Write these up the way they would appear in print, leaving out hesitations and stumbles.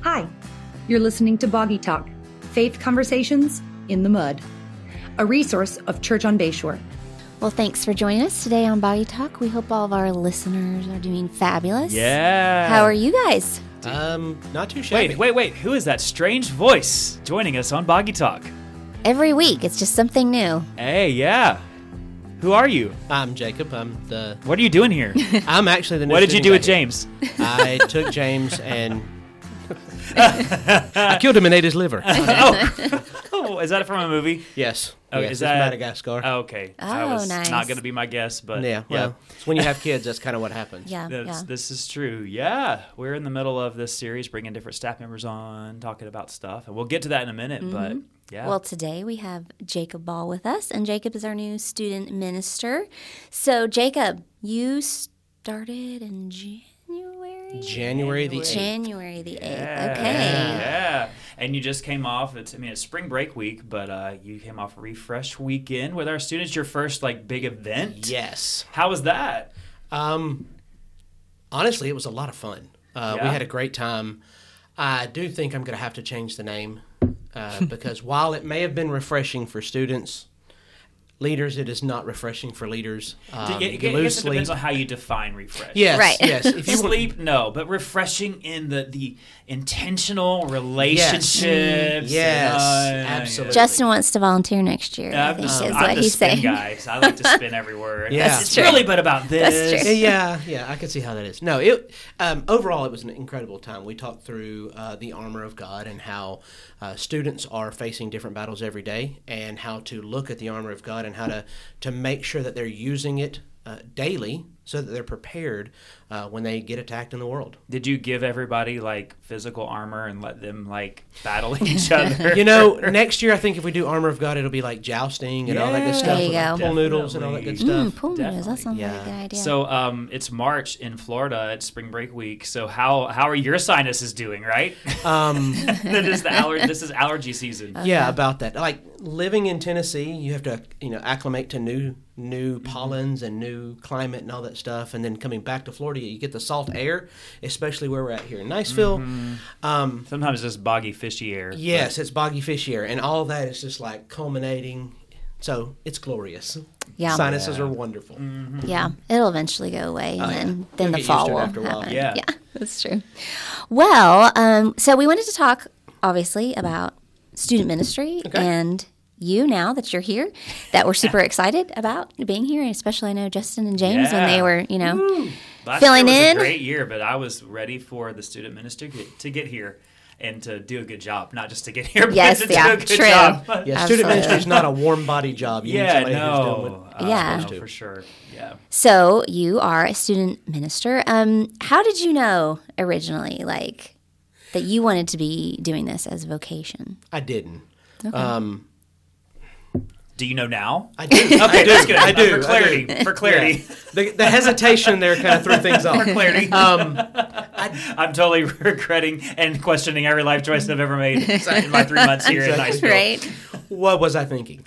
Hi, you're listening to Boggy Talk, Faith Conversations in the Mud, a resource of Church on Bayshore. Well, thanks for joining us today on Boggy Talk. We hope all of our listeners are doing fabulous. Yeah. How are you guys? Not too shabby. Wait. Who is that strange voice joining us on Boggy Talk? Every week, it's just something new. Hey, yeah. Who are you? I'm Jacob. What are you doing here? I'm actually the new What did you do with student James? guy here. I took James and I killed him and ate his liver. Oh, is that from a movie? Yes. Oh, yes, is it's that Madagascar? Oh, okay. That Oh, was nice. not going to be my guess, but yeah. Well, it's when you have kids, that's kind of what happens. Yeah. This is true. Yeah, we're in the middle of this series, bringing different staff members on, talking about stuff, and we'll get to that in a minute. But yeah, Well, today we have Jacob Ball with us, and Jacob is our new student minister. So, Jacob, you started in January the 8th. January the 8th. yeah, Okay. yeah. And you just came off. It's spring break week, but you came off Refresh Weekend with our students. Your first big event. Yes. How was that? Honestly, it was a lot of fun. We Yeah? had a great time. I do think I'm going to have to change the name because while it may have been refreshing for students, leaders, it is not refreshing for leaders. I You guess lose it sleep. depends on how you define refresh. Yes, Right. yes. If you want, Sleep, no, but refreshing in the intentional relationships. Yes, and, absolutely. Justin wants to volunteer next year. I I'm think the, is I'm what the he's spin saying. guy. So I like to spin everywhere. Yeah. It's true. really but about this. That's true. Yeah, I can see how that is. No, overall it was an incredible time. We talked through the armor of God and how students are facing different battles every day, and how to look at the armor of God and how to make sure that they're using it daily so that they're prepared when they get attacked in the world. Did you give everybody physical armor and let them battle each other? Next year I think if we do armor of God, it'll be like jousting and all that good Yeah. stuff. There you with, like, go. pool noodles and all that good stuff. Pool noodles. That sounds like a Yeah. good idea. So it's March in Florida. It's spring break week. So how are your sinuses doing? Right? This is allergy season. Yeah, about that. Like living in Tennessee, you have to acclimate to new pollens and new climate and all that stuff, and then coming back to Florida, you get the salt air, especially where we're at here in Niceville. Sometimes just boggy, fishy air. Yes, it's boggy, fishy air, and all that is just culminating. So it's glorious. Yeah. Sinuses are wonderful. Yeah, it'll eventually go away, and then You'll the get fall used to it will after a while. happen. Yeah. That's true. Well, so we wanted to talk, obviously, about student ministry and you now that you're here, that we're super excited about being here, and especially I know Justin and James when they were, Last filling year was in. a great year, but I was ready for the student minister to get here and to do a good job, not just to get here, but Yes, to yeah, do a good true. job. Yeah, Absolutely. student ministry is not a warm body job. You need Yeah, somebody who's doing no. what Yeah. supposed to. For sure. Yeah. So you are a student minister. How did you know originally, that you wanted to be doing this as a vocation? I didn't. Do you know now? I do. Okay, that's good. I do. For clarity. For clarity. Yeah. The hesitation there kind of threw things off. For clarity. I I'm totally regretting and questioning every life choice I've ever made in my 3 months here in Exactly. Niceville. Right? What was I thinking?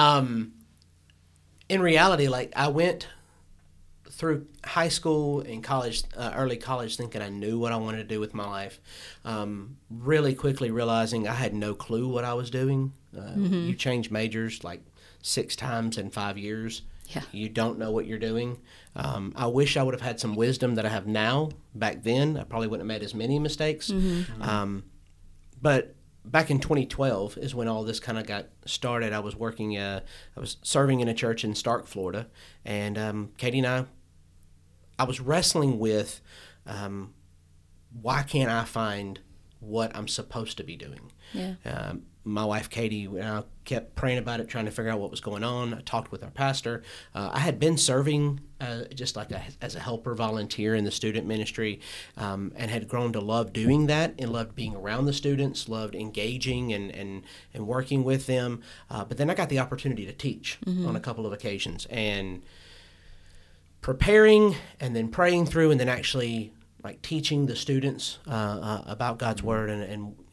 In reality, I went through high school and college, early college, thinking I knew what I wanted to do with my life. Really quickly realizing I had no clue what I was doing. You change majors 6 times in 5 years. Yeah. You don't know what you're doing. I wish I would have had some wisdom that I have now. Back then, I probably wouldn't have made as many mistakes. But back in 2012 is when all this kind of got started. I was working, I was serving in a church in Stark, Florida, and Katie and I was wrestling with why can't I find what I'm supposed to be doing? Yeah. My wife Katie and I kept praying about it, trying to figure out what was going on. I talked with our pastor. I had been serving just as a helper volunteer in the student ministry, and had grown to love doing that and loved being around the students, loved engaging and working with them. But then I got the opportunity to teach on a couple of occasions, and preparing and then praying through and then actually teaching the students about God's Word and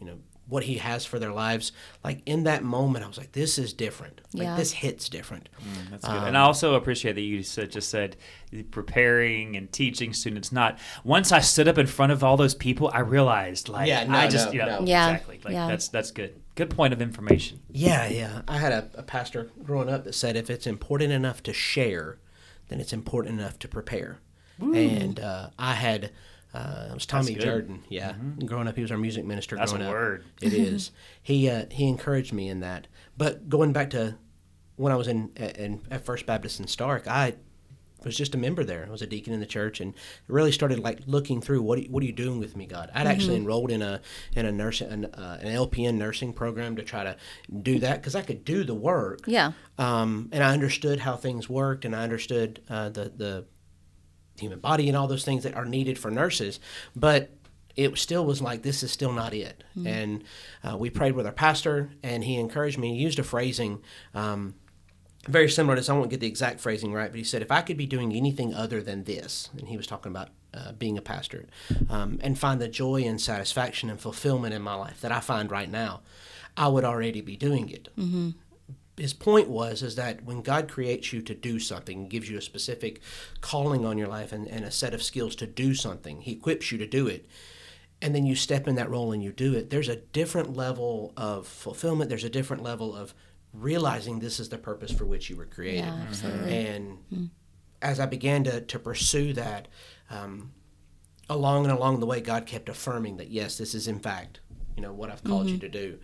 what he has for their lives, like in that moment, I was like, this is different. Like Yeah. this hits different. That's good. And I also appreciate that you just said preparing and teaching students. Not once I stood up in front of all those people, I realized like Yeah, no, I just no, you know no. Yeah. exactly like Yeah. that's good. Good point of information. Yeah. I had a pastor growing up that said, if it's important enough to share, then it's important enough to prepare. And I had, it was Tommy good. Jordan. Yeah. Growing up, he was our music minister. That's a growing up. word. It is. He encouraged me in that. But going back to when I was at First Baptist in Stark, I was just a member there. I was a deacon in the church, and really started like looking through what are you doing with me, God? I'd actually enrolled in an LPN nursing program to try to do that because I could do the work. Yeah. And I understood how things worked, and I understood the human body and all those things that are needed for nurses, but it still was like, this is still not it. And we prayed with our pastor, and he encouraged me. He used a phrasing very similar to this. I won't get the exact phrasing right, but he said, if I could be doing anything other than this, and he was talking about being a pastor, and find the joy and satisfaction and fulfillment in my life that I find right now, I would already be doing it. His point is that when God creates you to do something, gives you a specific calling on your life and a set of skills to do something, he equips you to do it, and then you step in that role and you do it, there's a different level of fulfillment, there's a different level of realizing this is the purpose for which you were created. Yeah, absolutely. And as I began to pursue that, along the way, God kept affirming that, yes, this is in fact, what I've called you to do.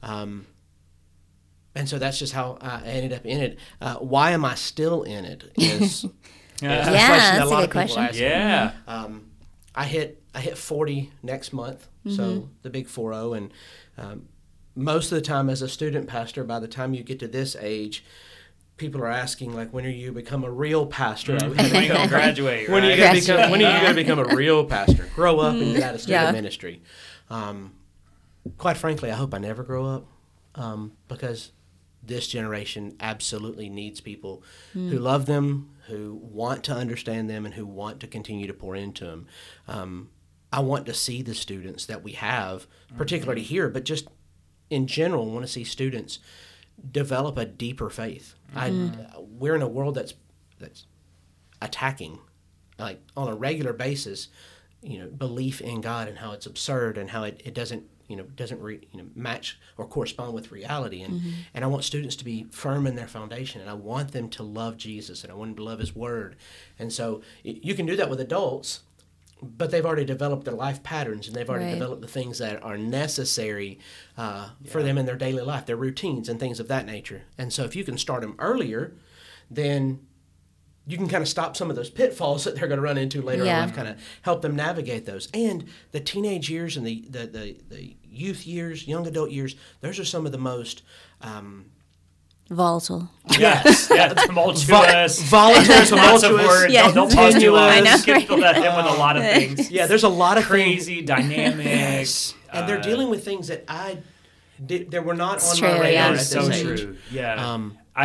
And so that's just how I ended up in it. Why am I still in it? Is Yeah, a question that's that a lot good of people question. ask me. Yeah. I hit 40 next month, so the big 40, and most of the time as a student pastor, by the time you get to this age, people are asking, like, when are you become a real pastor? When are you going to graduate? When are you Right? going to become a real pastor? Grow up and get out of student ministry. Quite frankly, I hope I never grow up, because this generation absolutely needs people who love them, who want to understand them, and who want to continue to pour into them. I want to see the students that we have, particularly here, but just in general, I want to see students develop a deeper faith. We're in a world that's attacking, like on a regular basis, belief in God and how it's absurd and how it doesn't match or correspond with reality. And I want students to be firm in their foundation, and I want them to love Jesus, and I want them to love His Word. And so you can do that with adults, but they've already developed their life patterns, and they've already developed the things that are necessary for them in their daily life, their routines and things of that nature. And so if you can start them earlier, then you can kind of stop some of those pitfalls that they're going to run into later in life, kind of help them navigate those. And the teenage years and the youth years, young adult years, those are some of the most Volatile. Yes. Yeah. Tumultuous. volatile, Lots of words. Yes. Don't pause too long. I know. Skip that in with a lot of things. Yeah, there's a lot of Crazy, dynamic. Yes. And they're dealing with things that that were not on true, my radar yeah. at this So age. true. Yeah.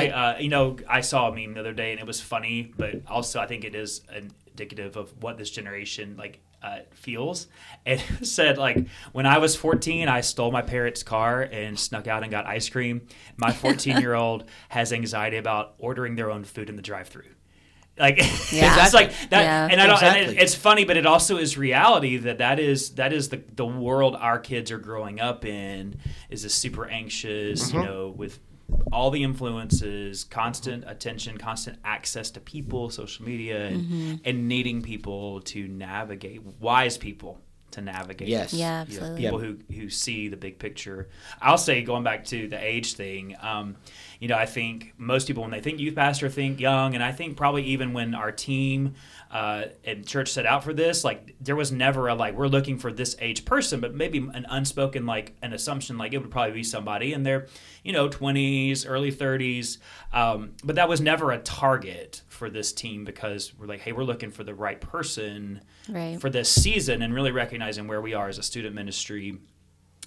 I saw a meme the other day, and it was funny, but also I think it is indicative of what this generation feels. It said, like, when I was 14, I stole my parents' car and snuck out and got ice cream. My 14-year-old has anxiety about ordering their own food in the drive-thru. Like, it's like that, Yeah. and I don't. Exactly. And it's funny, but it also is reality that is the world our kids are growing up in. Is a super anxious, with all the influences, constant attention, constant access to people, social media, and needing people to navigate, wise people to navigate. Yes. Yeah, absolutely. People who see the big picture. I'll say, going back to the age thing, I think most people, when they think youth pastor, think young, and I think probably even when our team and church set out for this, like, there was never we're looking for this age person, but maybe an unspoken, an assumption, it would probably be somebody in their 20s, early 30s, but that was never a target for this team, because we're like, hey, we're looking for the right person Right. for this season, and really recognizing where we are as a student ministry.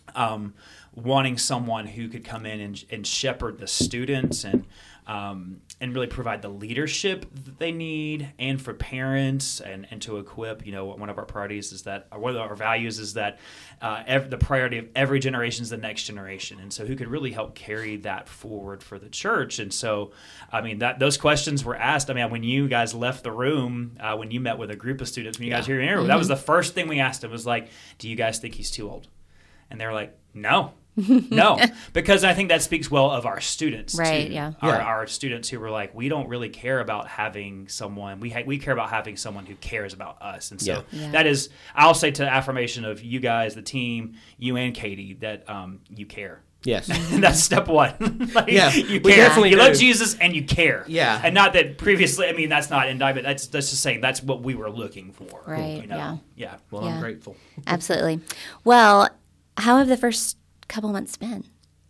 wanting someone who could come in and shepherd the students and really provide the leadership that they need, and for parents and to equip. One of our priorities is that, or one of our values is that the priority of every generation is the next generation, and so who could really help carry that forward for the church. And so, those questions were asked. When you guys left the room, when you met with a group of students, when you guys were here, that was the first thing we asked them, was like, do you guys think he's too old? And they were like, no. No, because I think that speaks well of our students, right? Too. Yeah, our students who were like, we don't really care about having someone. We care about having someone who cares about us, and so that is, I'll say, to the affirmation of you guys, the team, you and Katie, that you care. Yes, and that's step one. You care. Definitely you love Jesus and you care. Yeah, and not that previously. That's not indictment. That's just saying that's what we were looking for. Right. Yeah. Well, I'm grateful. Absolutely. Well, how have the first couple months been?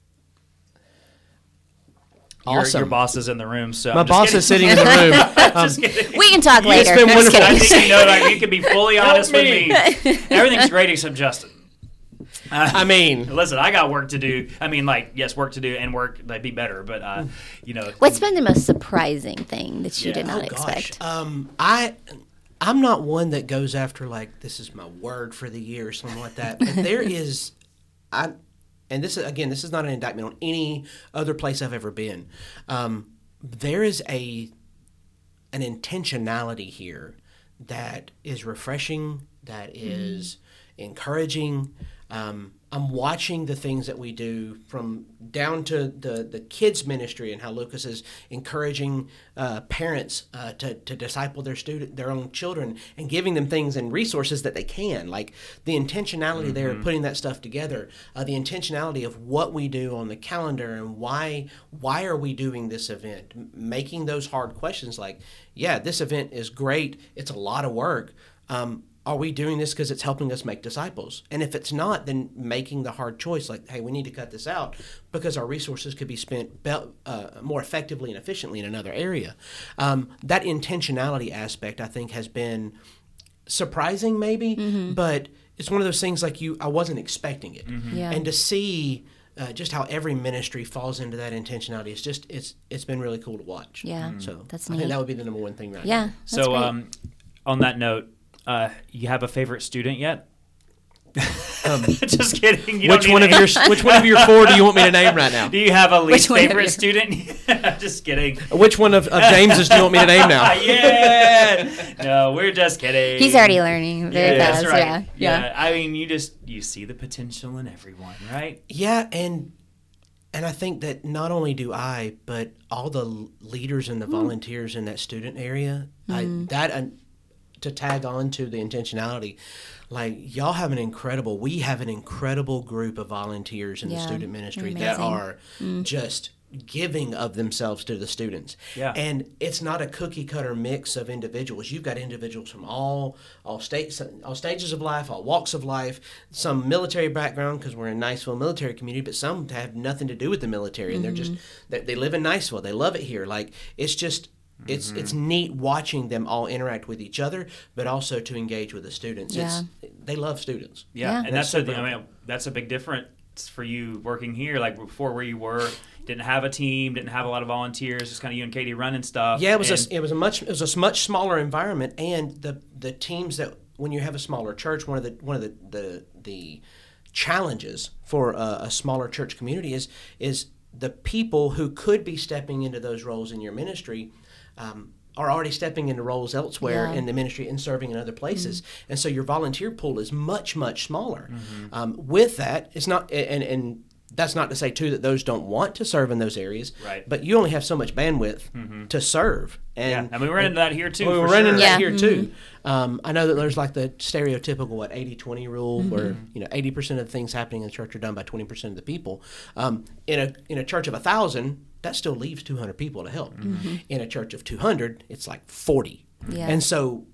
Awesome. Your boss is in the room, so my boss is sitting in the room. Just kidding. We can talk later. It's been wonderful. I think you can be fully honest with me. Everything's great except Justin. Listen, I got work to do. Yes, work to do, and work that'd be better. But what's been the most surprising thing that you did not expect? I'm not one that goes after this is my word for the year or something like that. But there is, and this is not an indictment on any other place I've ever been. There is an intentionality here that is refreshing, that is encouraging. I'm watching the things that we do, from down to the kids ministry, and how Lucas is encouraging parents to disciple their own children, and giving them things and resources that they can. Like the intentionality there of putting that stuff together, the intentionality of what we do on the calendar, and why are we doing this event, making those hard questions like, this event is great, it's a lot of work. Are we doing this because it's helping us make disciples? And if it's not, then making the hard choice, like, hey, we need to cut this out because our resources could be spent more effectively and efficiently in another area. That intentionality aspect, I think, has been surprising maybe, but it's one of those things I wasn't expecting it. Yeah. And to see just how every ministry falls into that intentionality, it's been really cool to watch. Yeah, so that's I neat. think that would be the number one thing right now. Yeah, that's so great. On that note, you have a favorite student yet? Just kidding. Which one of your 4 do you want me to name right now? Do you have a least favorite student? Just kidding. Which one of James's do you want me to name now? Yeah. No, we're just kidding. He's already learning very fast. That's right. Yeah. You see the potential in everyone, right? Yeah, and I think that not only do I, but all the leaders and the volunteers in that student area, to tag on to the intentionality, y'all have we have an incredible group of volunteers in the student ministry that are just giving of themselves to the students. Yeah. And it's not a cookie cutter mix of individuals. You've got individuals from all stages of life, all walks of life, some military background, because we're in Niceville military community, but some have nothing to do with the military, and they're just, they live in Niceville. They love it here. It's just, it's neat watching them all interact with each other, but also to engage with the students. Yeah. They love students. Yeah. And that's that's a big difference for you working here. Like before, where you were, didn't have a team, didn't have a lot of volunteers, just kind of you and Katie running stuff. Yeah, it was a much smaller environment, and the teams that, when you have a smaller church, one of the challenges for a smaller church community is the people who could be stepping into those roles in your ministry are already stepping into roles elsewhere in the ministry and serving in other places. And so your volunteer pool is much, much smaller. With that, it's not, and that's not to say, too, that those don't want to serve in those areas. Right. But you only have so much bandwidth to serve. And we run into that here, too. We're running into that here, too. I know that there's the stereotypical, 80-20 rule, where 80% of the things happening in the church are done by 20% of the people. In a church of 1,000, that still leaves 200 people to help. In a church of 200, it's 40. Yeah. And so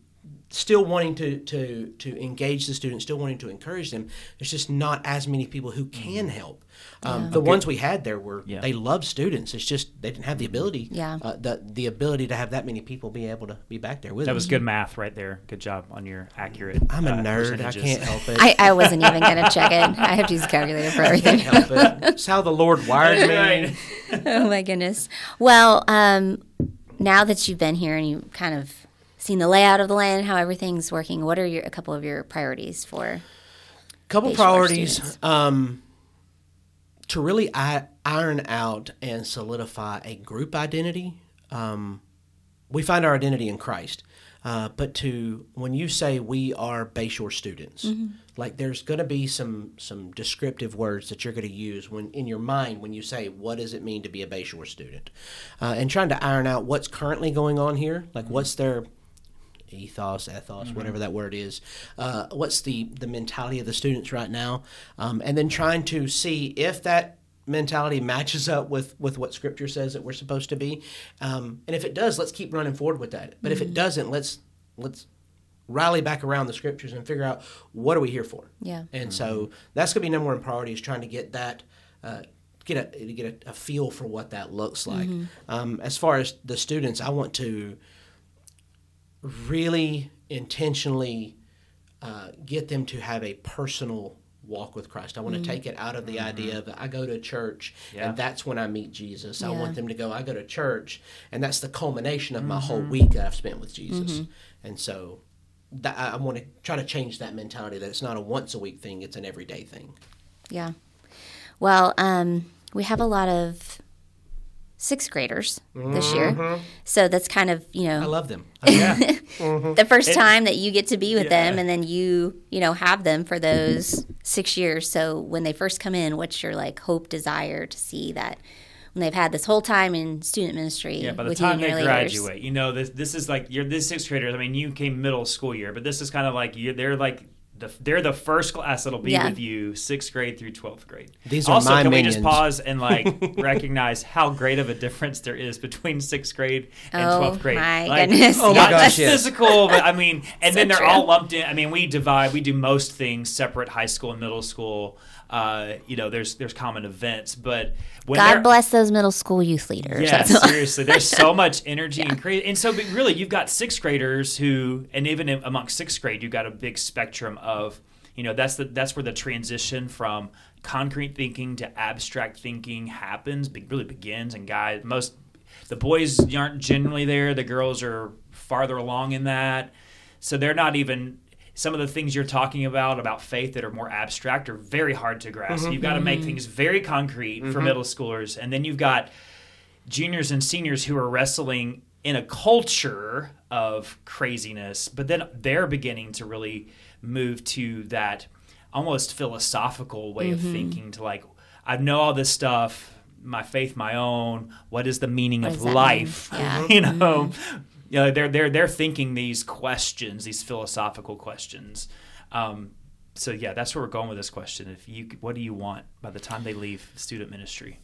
still wanting to engage the students, still wanting to encourage them. There's just not as many people who can help. The ones we had there were they loved students. It's just they didn't have the ability, the ability to have that many people be able to be back there with us. That was good math right there. Good job on your accurate. I'm a nerd. Percentages. I can't help it. I wasn't even going to check it. I have to use a calculator for everything. I can't help it. It's how the Lord wired me. Oh my goodness. Well, now that you've been here and you've kind of seen the layout of the land, how everything's working, what are a couple of your priorities for? Couple priorities to really iron out and solidify a group identity. We find our identity in Christ. But when you say we are Bayshore students, like there's going to be some descriptive words that you're going to use when in your mind when you say what does it mean to be a Bayshore student, and trying to iron out what's currently going on here, like what's their ethos, whatever that word is, what's the mentality of the students right now, and then trying to see if that mentality matches up with what Scripture says that we're supposed to be, and if it does, let's keep running forward with that. But if it doesn't, let's rally back around the Scriptures and figure out what are we here for. Yeah. And so that's going to be number one priority, is trying to get that get a feel for what that looks like. As far as the students, I want to really intentionally get them to have a personal walk with Christ. I want to take it out of the idea of I go to church and that's when I meet Jesus. I want them to go, I go to church and that's the culmination of my whole week that I've spent with Jesus. And so I want to try to change that mentality, that it's not a once a week thing, it's an everyday thing. Yeah. Well, we have a lot of sixth graders this year. So that's kind of, I love them. The first time that you get to be with them, and then you have them for those 6 years. So when they first come in, what's your hope, desire to see that when they've had this whole time in student ministry by the with time you and they your graduate, this is like this sixth graders. I mean, you came middle school year, but this is kind of like they're the first class that'll be with you 6th grade through 12th grade. These are also, my can minions. We just pause and recognize how great of a difference there is between 6th grade and 12th grade? My goodness. Oh my gosh, yes. Physical, but I mean, and So then they're true. all lumped in. I mean, we do most things separate, high school and middle school. There's common events, but when God bless those middle school youth leaders. Yeah, seriously, there's so much energy and creativity, and so but really, you've got 6th graders who, and even amongst 6th grade, you've got a big spectrum of, that's where the transition from concrete thinking to abstract thinking really begins. And the boys aren't generally there; the girls are farther along in that, so they're not even. Some of the things you're talking about faith that are more abstract are very hard to grasp. You've got to make things very concrete for middle schoolers. And then you've got juniors and seniors who are wrestling in a culture of craziness, but then they're beginning to really move to that almost philosophical way of thinking, to I know all this stuff, my faith, my own, what is the meaning of life? Yeah. They're thinking these questions, these philosophical questions. So that's where we're going with this question. What do you want by the time they leave student ministry?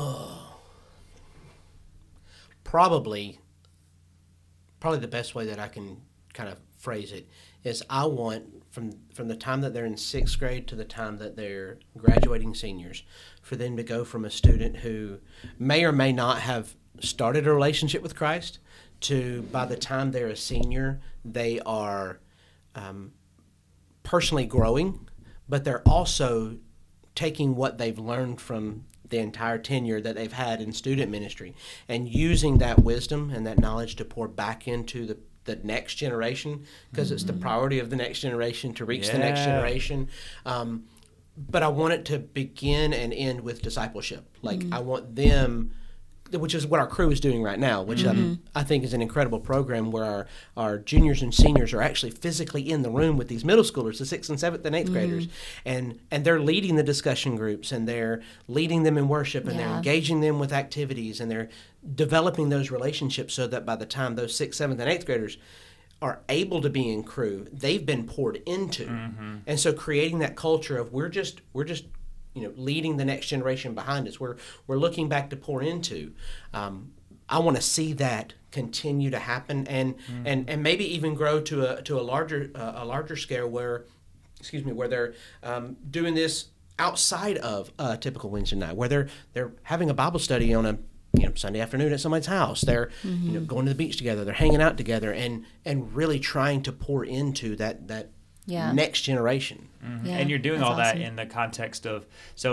Probably the best way that I can kind of phrase it is I want from the time that they're in 6th grade to the time that they're graduating seniors, for them to go from a student who may or may not have started a relationship with Christ to, by the time they're a senior, they are personally growing, but they're also taking what they've learned from the entire tenure that they've had in student ministry and using that wisdom and that knowledge to pour back into the next generation, because it's the priority of the next generation to reach the next generation. But I want it to begin and end with discipleship. I want them, which is what our crew is doing right now, which I think is an incredible program where our juniors and seniors are actually physically in the room with these middle schoolers, the 6th and 7th and 8th graders, and they're leading the discussion groups, and they're leading them in worship, and they're engaging them with activities, and they're developing those relationships so that by the time those 6th, 7th, and 8th graders are able to be in crew, they've been poured into. And so creating that culture of we're just leading the next generation behind us. We're looking back to pour into. I want to see that continue to happen and maybe even grow to a larger scale where they're doing this outside of a typical Wednesday night, where they're having a Bible study on a Sunday afternoon at somebody's house. They're going to the beach together. They're hanging out together and really trying to pour into that next generation. Yeah, and you're doing all that in the context of,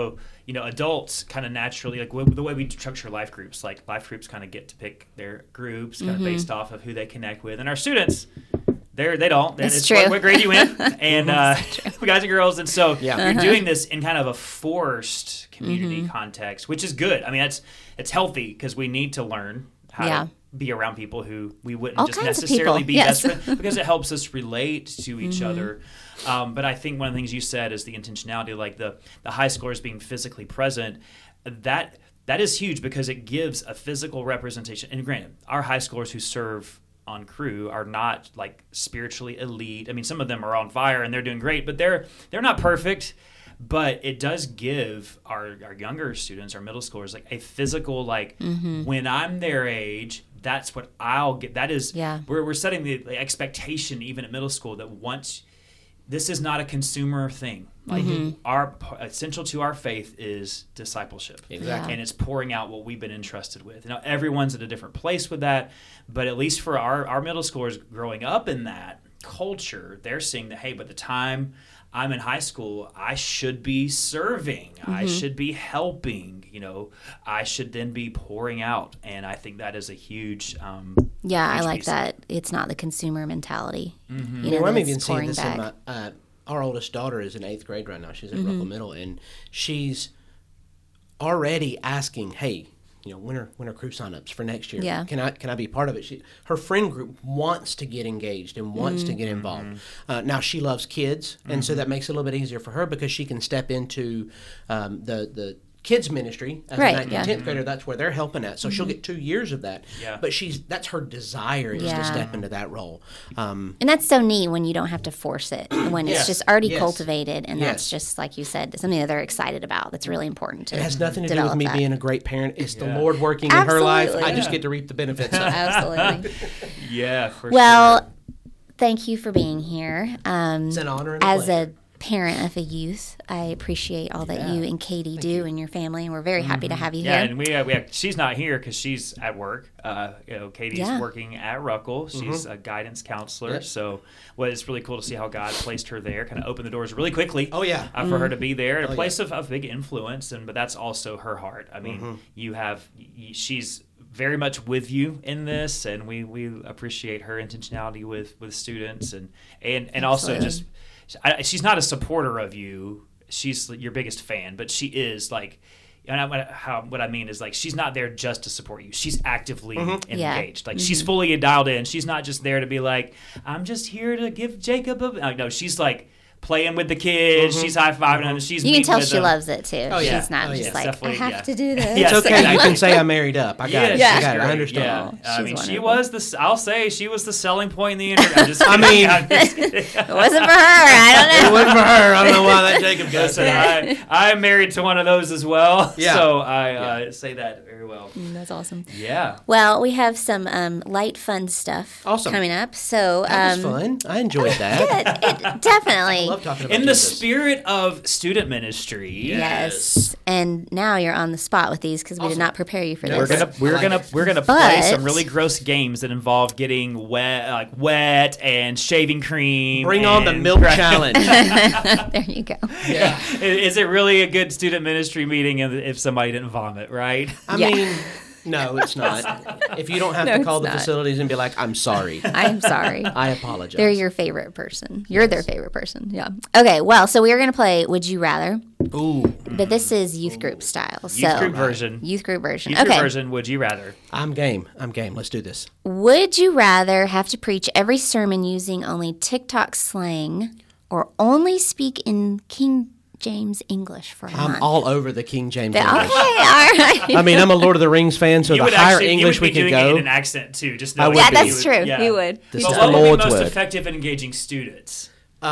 adults kind of naturally, like the way we structure life groups kind of get to pick their groups kind of based off of who they connect with. And our students, they don't. It's true. What grade you in, and guys and girls. And so you're doing this in kind of a forced community context, which is good. I mean, it's healthy because we need to learn how to be around people who we wouldn't all just kinds necessarily of be people. best friends, because it helps us relate to each other. But I think one of the things you said is the intentionality, like the high schoolers being physically present. That is huge because it gives a physical representation. And granted, our high schoolers who serve on crew are not like spiritually elite. I mean, some of them are on fire and they're doing great, but they're not perfect. But it does give our younger students, our middle schoolers, like a physical, like when I'm their age, that's what I'll get. That is, we're setting the expectation even at middle school that once this is not a consumer thing. Like our essential to our faith is discipleship. Exactly. And it's pouring out what we've been entrusted with. Now, everyone's at a different place with that, but at least for our middle schoolers growing up in that culture, they're seeing that, hey, by the time I'm in high school, I should be serving. I should be helping. I should then be pouring out. And I think that is a huge I like that. It's not the consumer mentality. I'm even seeing this in our oldest daughter is in 8th grade right now. She's at Ruckle Middle, and she's already asking, hey, when are crew signups for next year? Yeah. Can I be part of it? Her friend group wants to get engaged and wants to get involved. Now she loves kids, and so that makes it a little bit easier for her because she can step into the kids ministry as a 9th and 10th grader. That's where they're helping at. So she'll get 2 years of that. Yeah. But that's her desire is to step into that role. And that's so neat when you don't have to force it, when it's just already cultivated, and that's just, like you said, something that they're excited about. That's really important to It has nothing to do with me being a great parent. It's the Lord working in Absolutely. her life. I just get to reap the benefits of it. Absolutely. Yeah, for sure. Well, thank you for being here. It's an honor and a as pleasure. a parent of a youth, I appreciate all that you and Katie do and your family, and we're very happy to have you here. Yeah, and we have she's not here because she's at work. Katie's working at Ruckle. She's a guidance counselor. So it's really cool to see how God placed her there, kind of opened the doors really quickly. Oh, yeah. For her to be there at a place of big influence, but that's also her heart. I mean, she's very much with you in this, and we appreciate her intentionality with students and also just. She's not a supporter of you. She's your biggest fan, but she is like, what I mean is like she's not there just to support you. She's actively engaged. Like she's fully dialed in. She's not just there to be like, I'm just here to give Jacob a. No, she's like playing with the kids. She's high fiving them. She's you can tell with she them. loves it too. Oh, yeah. She's not just like, I have to do this. Yeah, It's okay. You can say I married up. I got it. I got it. I understand. Yeah. I mean, She's she wonderful. was I'll say she was the selling point in the interview. I'm just I kidding. mean- I'm just kidding. It wasn't for her. I don't know. It wasn't for her. I don't know why that Jacob got Listen, it. I'm married to one of those as well. Yeah. So I say that very well. That's awesome. Yeah. Well, we have some light, fun stuff coming up. So That was fun. I enjoyed that. it definitely. I love talking about In the Jesus. spirit of student ministry, Yes. And now you're on the spot with these because we did not prepare you for we're this. gonna play But- some really gross games that involve getting wet and shaving cream. Bring on the and- milk Right. challenge. There you go. Yeah. Is it really a good student ministry meeting if somebody didn't vomit? Right. I Yeah. mean, no, it's not. If you don't have No, to call it's the not. facilities and be like, I'm sorry. I'm sorry. I apologize. They're your favorite person. You're their favorite person. Yeah. Okay. Well, so we are going to play Would You Rather, Ooh, but this is youth group style. Youth group version. Youth group version. Youth Okay. group version. Would you rather? I'm game. Let's do this. Would you rather have to preach every sermon using only TikTok slang or only speak in King James English for a month? I'm all over the King James Okay. All English. right. I mean, I'm a Lord of the Rings fan, so You the would higher actually, English you we would be can doing it go. in an accent too. Just I know would Yeah, be. that's true. Yeah. You would. This But is what the would be Lord's most will. effective in engaging students?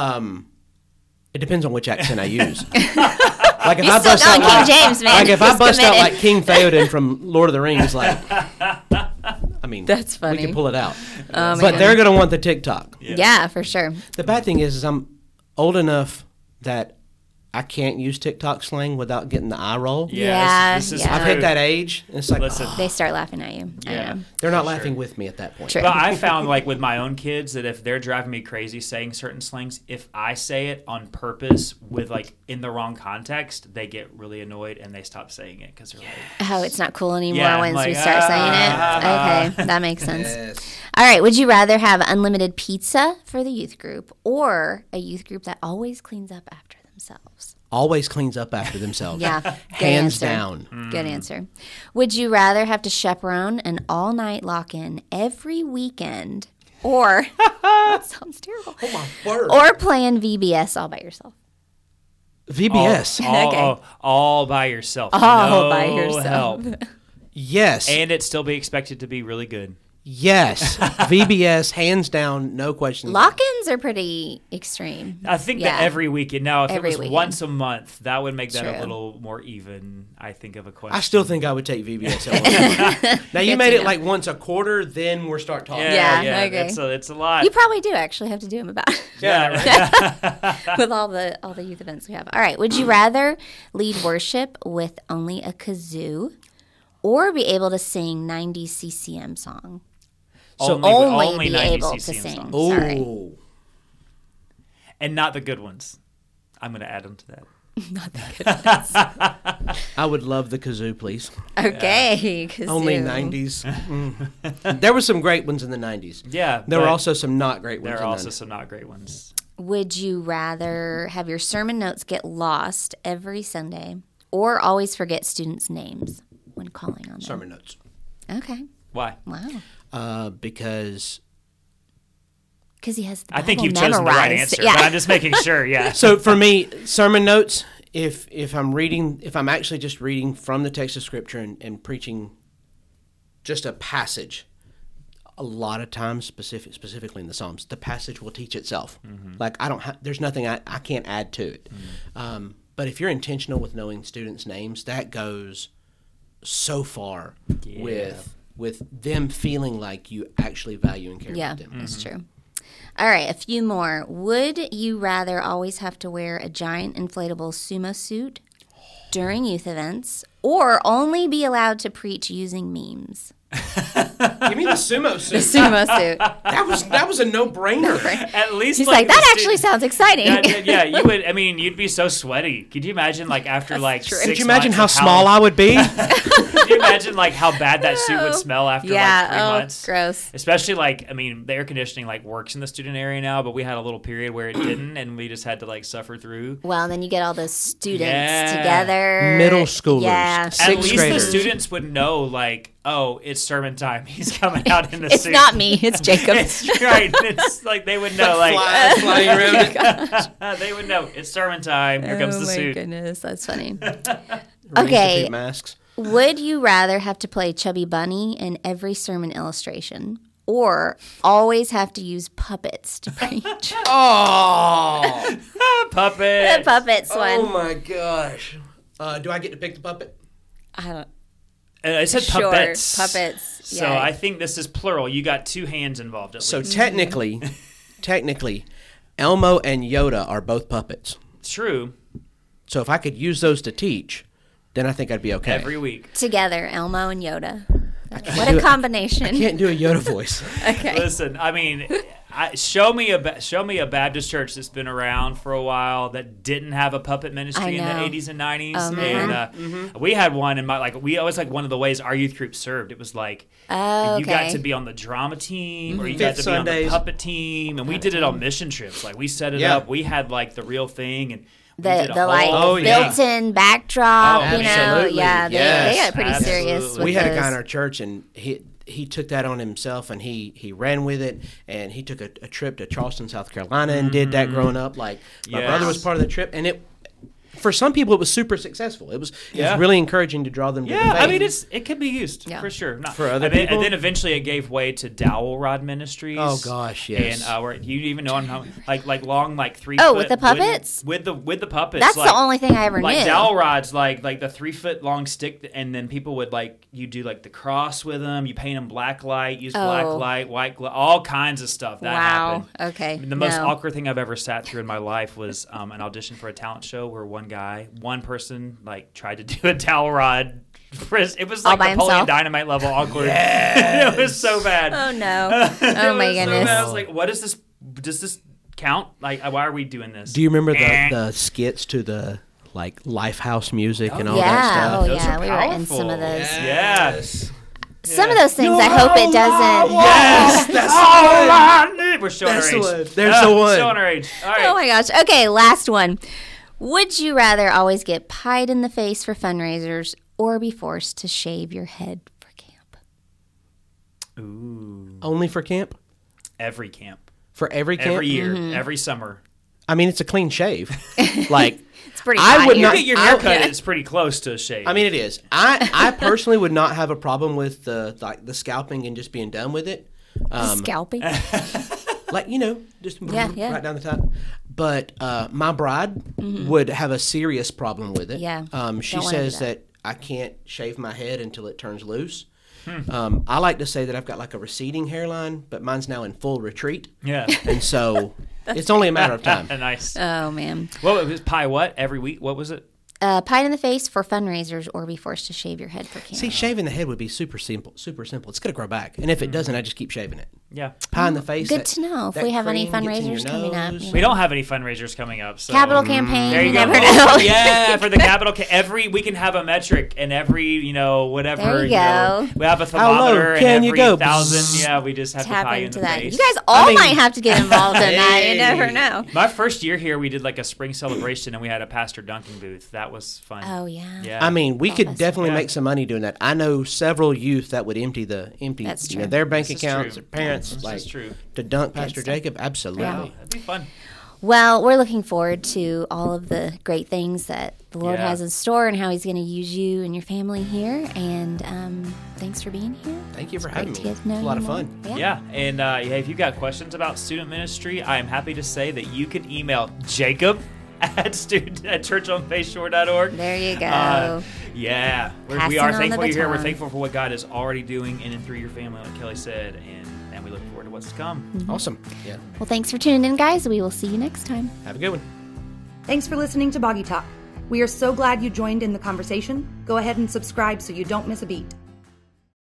It depends on which accent I use. Like if You I still bust going out King James, man. like if I He's bust out committed. like King Theoden from Lord of the Rings, like I mean, That's funny. We can pull it out. Oh, But man. they're going to want the TikTok. Yeah, for sure. The bad thing is I'm old enough that I can't use TikTok slang without getting the eye roll. Yeah, this is yeah. I've hit that age, and it's like, Listen. oh, They start laughing at you. I Yeah. know. they're not laughing with me at that point. True. But I found, like, with my own kids, that if they're driving me crazy saying certain slangs, if I say it on purpose with, like, in the wrong context, they get really annoyed and they stop saying it because they're like, Oh, it's not cool anymore Yeah, once like, we start saying it. Okay, that makes sense. Yes. All right, would you rather have unlimited pizza for the youth group or a youth group that always cleans up after themselves? Always cleans up after themselves. Yeah, good Hands answer. down. Good answer. Would you rather have to chaperone an all-night lock-in every weekend or that sounds terrible. Oh, my word. Or playing VBS all by yourself? VBS. all by yourself. All No by yourself. help. Yes. And it still be expected to be really good. Yes. VBS, hands down, no question. Lock-ins are pretty extreme. I think Yeah. that every weekend. Now, if Every it was weekend. once a month, that would make that True. a little more even, I think, of a question. I still think I would take VBS at one. Now, you Good made to it know. like once a quarter, then we're start talking. Yeah, okay. It's a lot. You probably do actually have to do them about with all the youth events we have. All right, would you rather lead worship with only a kazoo or be able to sing 90s CCM song? So only be 90s able to CCM sing. songs. Sorry. Oh. And not the good ones. I'm going to add them to that. I would love the kazoo, please. Okay, kazoo. Only 90s. There were some great ones in the 90s. Yeah. There were but also some not great ones there in are the also 90s. some not great ones. Would you rather have your sermon notes get lost every Sunday or always forget students' names when calling on them? Sermon notes. Okay. Why? Wow. Because Because he has the I think Bible you've chosen the right memorized. answer, Yeah. but I'm just making sure. Yeah. so for me, sermon notes, if I'm actually just reading from the text of scripture and preaching just a passage, a lot of times, specifically in the Psalms, the passage will teach itself. Like there's nothing I can't add to it. But if you're intentional with knowing students' names, that goes so far with them feeling like you actually value and care Yeah, about them. that's true. All right, a few more. Would you rather always have to wear a giant inflatable sumo suit during youth events or only be allowed to preach using memes? Give me the sumo suit. Sumo suit. That was a no-brainer. At least He's like, the that stu- actually sounds exciting. Yeah, you would. I mean, you'd be so sweaty. Could you imagine, like, after like true. 6 Could you imagine how months of small I would be? Could you imagine like how bad that suit would smell after Yeah, like 3 oh, months? gross. Especially like, I mean, the air conditioning like works in the student area now, but we had a little period where it didn't, and we just had to like suffer through. Well, then you get all those students Yeah. together. Middle schoolers. Yeah. At Sixth least graders. the students would know, like, oh, it's sermon time. He's coming out in the It's suit. not me, it's Jacob. It's right. It's like they would know, like Flies flying around it. they would know it's sermon time. Here comes the Oh my suit. goodness, that's funny. Okay. Okay, Masks. would you rather have to play Chubby Bunny in every sermon illustration or always have to use puppets to preach? Oh. The Puppet. puppets Oh one. my gosh. Do I get to pick the puppet? I don't. I said Sure, puppets. puppets. So Yeah. I think this is plural. You got 2 hands involved at So least. technically, Elmo and Yoda are both puppets. It's true. So if I could use those to teach, then I think I'd be okay. Every week. Together, Elmo and Yoda. What do a it. combination. Can't do a Yoda voice. Okay. Listen, I mean, show me a Baptist church that's been around for a while that didn't have a puppet ministry in the know. 80s and 90s. Oh, man. And we had one in we always like one of the ways our youth group served. It was like Oh, you got okay. to be on the drama team or you Fifth got to be on Sundays. the puppet team, and we did it on mission trips. Like we set it Yeah. up. We had like the real thing, and we The did a like whole Oh, yeah. built-in backdrop, Oh, you know, absolutely. yeah, they Yes, got pretty serious. absolutely. With We had a those. guy in our church, and he took that on himself, and he ran with it, and he took a trip to Charleston, South Carolina, and did that growing up. Like my Yes. brother was part of the trip, and for some people, it was super successful. It was really encouraging to draw them to the faith. I mean, it can be used for sure. Not, for other people. And then eventually it gave way to Dowel Rod Ministries. Oh gosh, yes. And where you even know how like long, like 3 Oh, foot with the puppets? with the puppets. That's like, the only thing I ever like knew. dowel rods, like the 3 foot long stick, and then people would you do like the cross with them. You paint them black light, use black light, white glue, all kinds of stuff. That happened. Okay. The most awkward thing I've ever sat through in my life was an audition for a talent show where one person tried to do a dowel rod. It was like Napoleon Dynamite level awkward. It was so bad. Oh no! Oh my goodness! So I was like, "What is this? Does this count? Like, why are we doing this?" Do you remember the skits to the Lifehouse music and all that stuff? Oh Those yeah, are we were in some of those. Yes. Some of those things I hope it doesn't. Yes, that's all I need. We're showing our age. There's the one. Showing our age. All right. Oh my gosh. Okay, last one. Would you rather always get pied in the face for fundraisers or be forced to shave your head for camp? Ooh. Only for camp? Every camp. For every camp? Every year. Every summer. I mean, it's a clean shave. Like, It's pretty I would high. not. You get your haircut, it's pretty close to a shave. I mean, it is. I personally would not have a problem with the scalping and just being done with it. Scalping. Just Yeah. right down the top. But my bride would have a serious problem with it. Yeah. She Don't wanna do says that I can't shave my head until it turns loose. I like to say that I've got like a receding hairline, but mine's now in full retreat. yeah. And so it's only a matter of time. Nice. Oh man. Well, it was pie what? Every week? What was it? Pied in the face for fundraisers or be forced to shave your head for camp. See, shaving the head would be super simple. Super simple. It's going to grow back. And if it doesn't, I just keep shaving it. Yeah. Pie in the face. Good to know if that we have any cream gets in your fundraisers coming up. nose. We don't have any fundraisers coming up. So. Capital campaign. There you go. never know. Yeah, for the capital. We can have a metric, and every whatever. There you go. We have a How low thermometer, can and you every go? 1,000. Yeah, we just have Tap to pie you in into the that. face. You guys all might have to get involved in that. You never know. My first year here, we did like a spring celebration, and we had a Pastor Duncan booth. That was fun. Oh yeah. Yeah. I mean, we could that's- definitely Yeah. make some money doing that. I know several youth that would empty That's true. their bank This is accounts, true. their parents, This like is true. to dunk Pastor stuff. Jacob. Absolutely. Wow, that'd be fun. Well, we're looking forward to all of the great things that the Lord Yeah. has in store and how He's going to use you and your family here. And thanks for being here. Thank you for It's having great me. to get to know It's a lot you of more. fun. Yeah, and if you've got questions about student ministry, I am happy to say that you can email Jacob at churchonfaithshore.org. There you go. Yeah, we Passing are on the thankful you're here. We're baton. thankful for what God is already doing in and through your family, like Kelly said, and we look forward to what's to come. Awesome. Yeah. Well, thanks for tuning in, guys. We will see you next time. Have a good one. Thanks for listening to Boggy Talk. We are so glad you joined in the conversation. Go ahead and subscribe so you don't miss a beat.